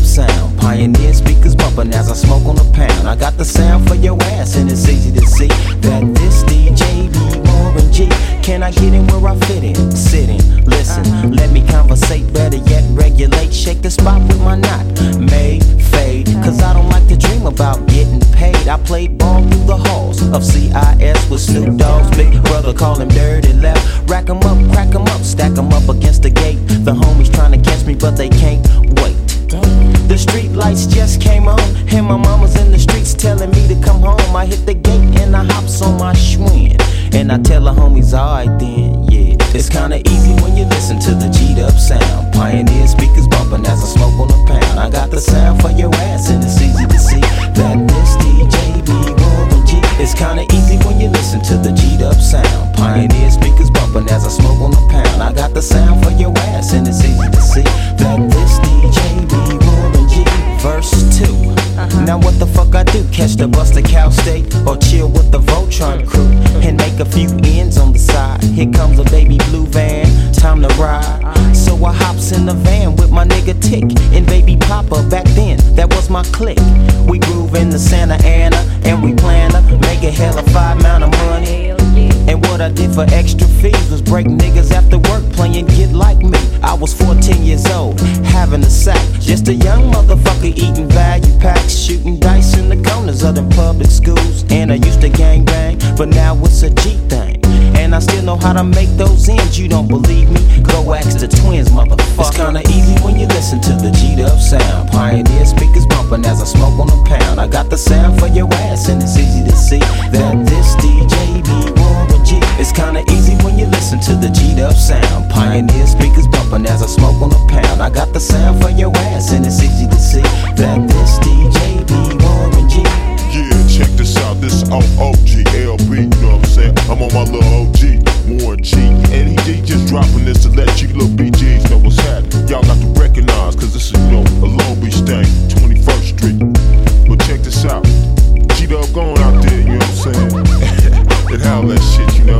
G-Dub sound. Pioneer speakers bumping as I smoke on the pound. I got the sound for your ass and it's easy to see that this DJ be Warren G. Can I get in where I fit in? Sit in, listen, let me conversate, better yet regulate. Shake the spot with my knot, may fade, cause I don't like to dream about getting paid. I played ball through the halls of CIS with Snoop Dogg's big brother, call him Dirty Left. Rack 'em up, crack 'em up, stack 'em up against the gate. The homies trying to catch me but they can't wait. The street lights just came on, and my mama's in the streets telling me to come home. I hit the gate and I hops on my Schwinn, and I tell the homies, alright then, yeah. It's kinda easy when you listen to the G-Dub sound. Pioneer speakers bumping as I smoke on the pound. I got the sound for your ass and it's easy to see that this DJ be Warren G. It's kinda easy when you listen to the G-Dub sound. Pioneer speakers bumping as I smoke on the pound. I got the sound for your ass and it's easy to see that this DJ be Warren G. Verse 2. Now what the fuck I do? Catch the bus to Cal State or chill with the Voltron crew and make a few ends on the side. Here comes a baby blue van, time to ride. So I hops in the van with my nigga Tick and baby Papa. Back then, that was my clique. We groove in the Santa Ana and we plan to make a hella fine amount of money. And what I did for extra fees was break niggas after work playing Get Like Me. I was 14 years old, having a sack. Just a young motherfucker eating value packs, shooting dice in the corners of them public schools. And I used to gang bang, but now it's a G thing. And I still know how to make those ends. You don't believe me? Go ask the twins, motherfucker. It's kinda easy when you listen to the G-Dub sound. Pioneer speakers bumping as I smoke on the pound. I got the sound for your ass and it's easy to see that this DJ be Warren G. It's kinda easy when you listen to the G-Dub sound. Pioneer speakers bumping as I smoke on the pound. I got the sound for your ass and it's easy to see that this DJ be Warren G. Yeah, check this out, this is OOGLB, you know what I'm saying? I'm on my little OG, Warren G. And he just dropping this to let you little BGs know what's happening. Y'all got to recognize, cause this is, you know, a Long Beach thing, 21st Street. But check this out, G-Dub going out there, you know what I'm saying? And how that shit, you know?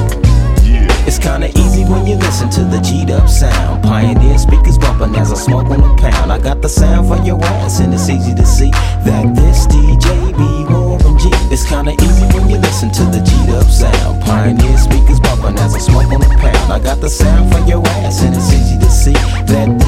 Yeah. It's kinda easy when you listen to the G-Dub sound. Pioneer speakers bumping as I smoke on the pound. I got the sound for your ass and it's easy to see that this DJ be Warren G. It's kinda easy when you listen to the G-Dub sound. Pioneer speakers bumping as I smoke on the pound. I got the sound for your ass and it's easy to see that